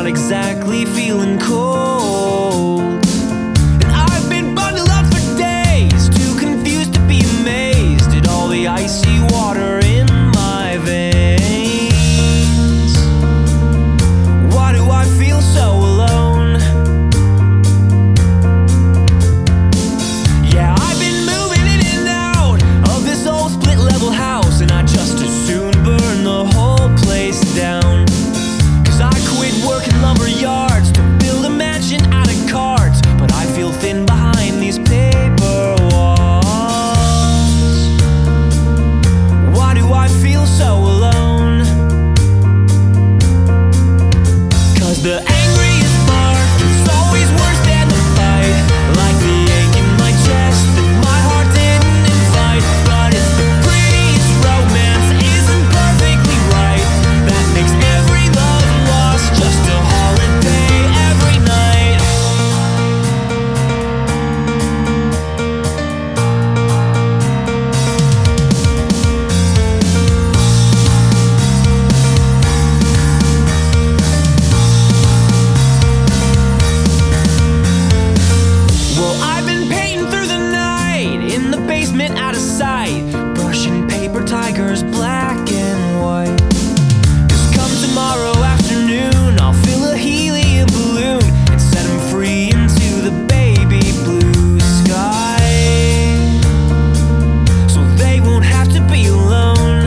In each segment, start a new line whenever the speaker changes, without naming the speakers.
not exactly feeling cold. And I've been bundled up for days, too confused to be amazed at all the icy water in my veins. Why do I feel so alone? Yeah, I've been moving in and out of this old split-level house, and I just as soon burn the whole place down. I quit working lumber yards to build a mansion out of cards, but I feel thin behind these paper walls. Why do I feel so alone? 'Cause the angriest part is always worse than the fight, like the ache in my chest that my heart didn't invite. But if the prettiest romance isn't perfectly right, that makes every love just a holiday every night. Well, I've been painting through the night in the basement out of sight, brushing paper tigers black and white. 'Cause come tomorrow afternoon, I'll fill a helium balloon and set them free into the baby blue sky, so they won't have to be alone.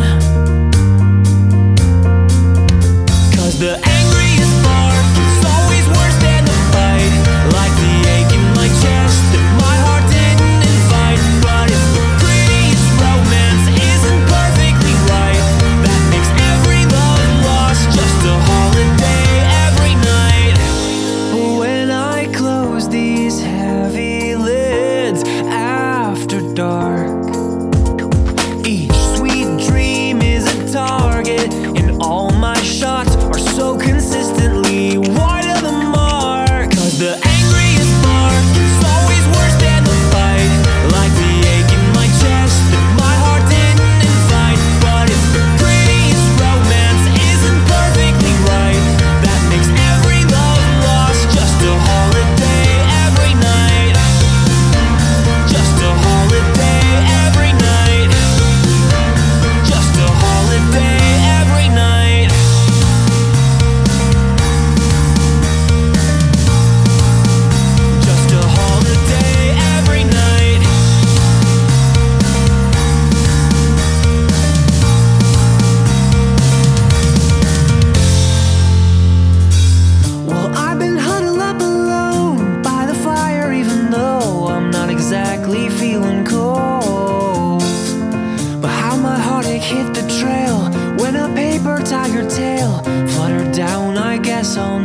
'Cause the angriest part is always worse than the fight, like the ache in my chest that my heart didn't invite. But if the prettiest romance isn't perfectly right, that makes every love lost just a holiday every night. When I close these heavy lids after dark, each sweet dream is a target, and all my shots are so consistently wide of the mark. 'Cause the angriest part is always worse than the fight, like the ache in my chest that my heart didn't invite. But if the prettiest romance isn't perfectly right, that makes every love lost just a holiday every night. Just a holiday every night. Just a holiday every night. Just a holiday every night. Well, I've been huddled up alone by the fire, even though I'm not exactly feeling cold. But how my heartache hit the trail when a paper tiger tail fluttered down, I guess I'll